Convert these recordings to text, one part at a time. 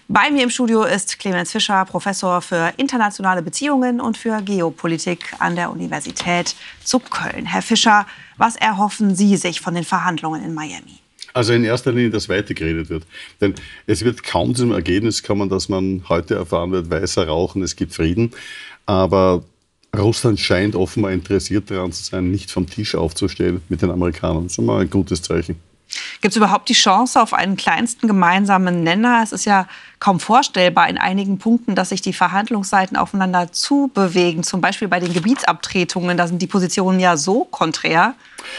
Bei mir im Studio ist Clemens Fischer, Professor für internationale Beziehungen und für Geopolitik an der Universität zu Köln. Herr Fischer, was erhoffen Sie sich von den Verhandlungen in Miami? Also in erster Linie, dass weitergeredet wird. Denn es wird kaum zum Ergebnis kommen, dass man heute erfahren wird, weißer Rauch und es gibt Frieden. Aber Russland scheint offenbar interessiert daran zu sein, nicht vom Tisch aufzustehen mit den Amerikanern. Das ist mal ein gutes Zeichen. Gibt es überhaupt die Chance auf einen kleinsten gemeinsamen Nenner? Es ist ja kaum vorstellbar in einigen Punkten, dass sich die Verhandlungsseiten aufeinander zubewegen. Zum Beispiel bei den Gebietsabtretungen, da sind die Positionen ja so konträr.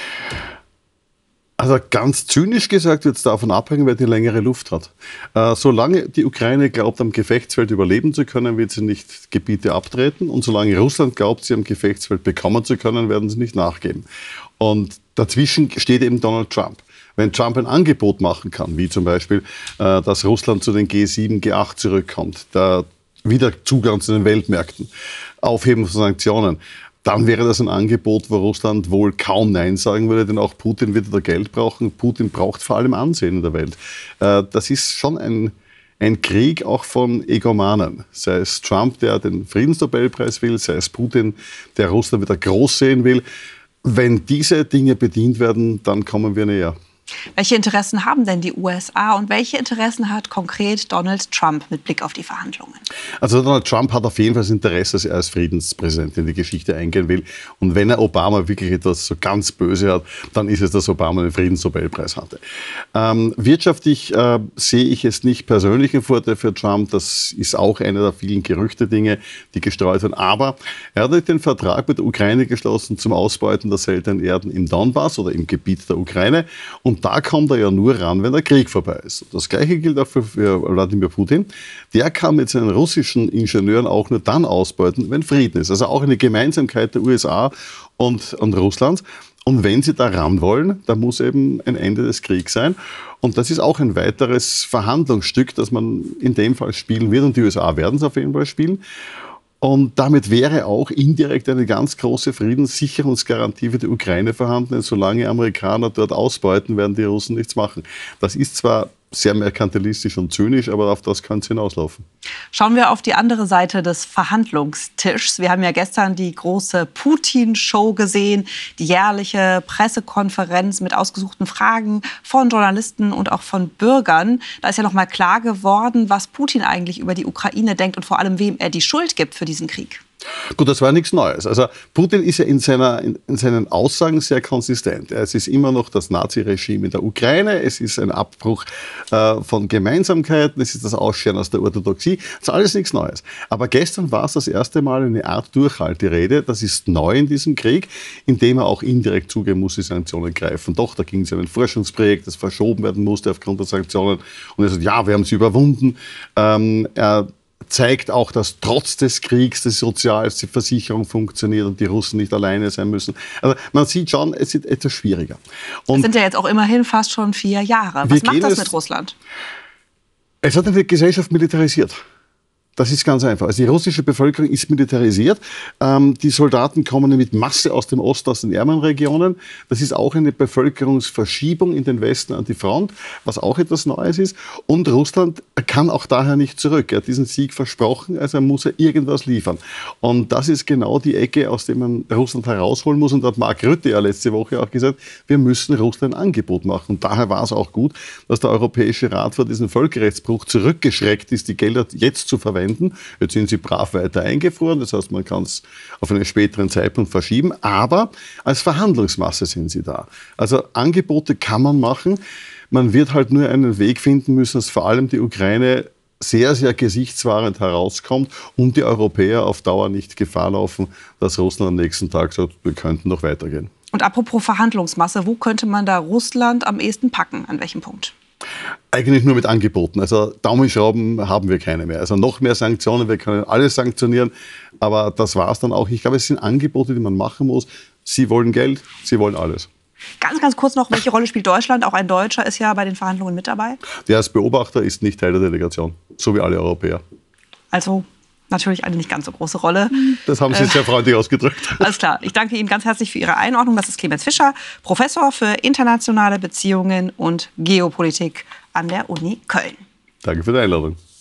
Also ganz zynisch gesagt wird es davon abhängen, wer die längere Luft hat. Solange die Ukraine glaubt, am Gefechtsfeld überleben zu können, wird sie nicht Gebiete abtreten. Und solange Russland glaubt, sie am Gefechtsfeld bekommen zu können, werden sie nicht nachgeben. Und dazwischen steht eben Donald Trump. Wenn Trump ein Angebot machen kann, wie zum Beispiel, dass Russland zu den G7, G8 zurückkommt, wieder Zugang zu den Weltmärkten, Aufheben von Sanktionen, dann wäre das ein Angebot, wo Russland wohl kaum Nein sagen würde, denn auch Putin wird da Geld brauchen. Putin braucht vor allem Ansehen in der Welt. Das ist schon ein Krieg auch von Egomanen. Sei es Trump, der den Friedensnobelpreis will, sei es Putin, der Russland wieder groß sehen will. Wenn diese Dinge bedient werden, dann kommen wir näher. Welche Interessen haben denn die USA und welche Interessen hat konkret Donald Trump mit Blick auf die Verhandlungen? Also Donald Trump hat auf jeden Fall das Interesse, dass er als Friedenspräsident in die Geschichte eingehen will. Und wenn er Obama wirklich etwas so ganz böse hat, dann ist es, dass Obama den Friedensnobelpreis hatte. Wirtschaftlich sehe ich es nicht persönlich einen Vorteil für Trump. Das ist auch einer der vielen Gerüchte-Dinge, die gestreut werden. Aber er hat den Vertrag mit der Ukraine geschlossen zum Ausbeuten der seltenen Erden im Donbass oder im Gebiet der Ukraine. Und da kommt er ja nur ran, wenn der Krieg vorbei ist. Das Gleiche gilt auch für Wladimir Putin. Der kann mit seinen russischen Ingenieuren auch nur dann ausbeuten, wenn Frieden ist. Also auch eine Gemeinsamkeit der USA und Russlands. Und wenn sie da ran wollen, dann muss eben ein Ende des Kriegs sein. Und das ist auch ein weiteres Verhandlungsstück, das man in dem Fall spielen wird. Und die USA werden es auf jeden Fall spielen. Und damit wäre auch indirekt eine ganz große Friedenssicherungsgarantie für die Ukraine vorhanden. Denn solange Amerikaner dort ausbeuten, werden die Russen nichts machen. Das ist zwar sehr merkantilistisch und zynisch, aber auf das kann es hinauslaufen. Schauen wir auf die andere Seite des Verhandlungstischs. Wir haben ja gestern die große Putin-Show gesehen, die jährliche Pressekonferenz mit ausgesuchten Fragen von Journalisten und auch von Bürgern. Da ist ja noch mal klar geworden, was Putin eigentlich über die Ukraine denkt und vor allem, wem er die Schuld gibt für diesen Krieg. Gut, das war nichts Neues. Also Putin ist ja in seinen Aussagen sehr konsistent. Es ist immer noch das Naziregime in der Ukraine, es ist ein Abbruch von Gemeinsamkeiten, es ist das Ausscheren aus der Orthodoxie. Das ist alles nichts Neues. Aber gestern war es das erste Mal eine Art Durchhalterede. Das ist neu in diesem Krieg, in dem er auch indirekt zugeben muss, die Sanktionen greifen. Doch, da ging es um ein Forschungsprojekt, das verschoben werden musste aufgrund der Sanktionen. Und er sagt, ja, wir haben sie überwunden. Er zeigt auch, dass trotz des Kriegs die Sozialversicherung funktioniert und die Russen nicht alleine sein müssen. Also man sieht schon, es ist etwas schwieriger. Und das sind ja jetzt auch immerhin fast schon 4 Jahre. Was macht das mit Russland? Es hat eine Gesellschaft militarisiert. Das ist ganz einfach. Also die russische Bevölkerung ist militarisiert. Die Soldaten kommen mit Masse aus dem Osten, aus den ärmeren Regionen. Das ist auch eine Bevölkerungsverschiebung in den Westen an die Front, was auch etwas Neues ist. Und Russland kann auch daher nicht zurück. Er hat diesen Sieg versprochen, also muss er irgendwas liefern. Und das ist genau die Ecke, aus der man Russland herausholen muss. Und da hat Mark Rutte ja letzte Woche auch gesagt, wir müssen Russland ein Angebot machen. Und daher war es auch gut, dass der Europäische Rat vor diesem Völkerrechtsbruch zurückgeschreckt ist, die Gelder jetzt zu verwenden. Jetzt sind sie brav weiter eingefroren, das heißt, man kann es auf einen späteren Zeitpunkt verschieben, aber als Verhandlungsmasse sind sie da. Also Angebote kann man machen, man wird halt nur einen Weg finden müssen, dass vor allem die Ukraine sehr, sehr gesichtswahrend herauskommt und die Europäer auf Dauer nicht Gefahr laufen, dass Russland am nächsten Tag sagt, wir könnten noch weitergehen. Und apropos Verhandlungsmasse, wo könnte man da Russland am ehesten packen? An welchem Punkt? Eigentlich nur mit Angeboten. Also Daumenschrauben haben wir keine mehr. Also noch mehr Sanktionen, wir können alles sanktionieren, aber das war es dann auch. Ich glaube, es sind Angebote, die man machen muss. Sie wollen Geld, sie wollen alles. Ganz, ganz kurz noch, welche Rolle spielt Deutschland? Auch ein Deutscher ist ja bei den Verhandlungen mit dabei. Der als Beobachter ist nicht Teil der Delegation, so wie alle Europäer. Also natürlich eine nicht ganz so große Rolle. Das haben Sie sehr freundlich ausgedrückt. Alles klar. Ich danke Ihnen ganz herzlich für Ihre Einordnung. Das ist Clemens Fischer, Professor für internationale Beziehungen und Geopolitik an der Uni Köln. Danke für die Einladung.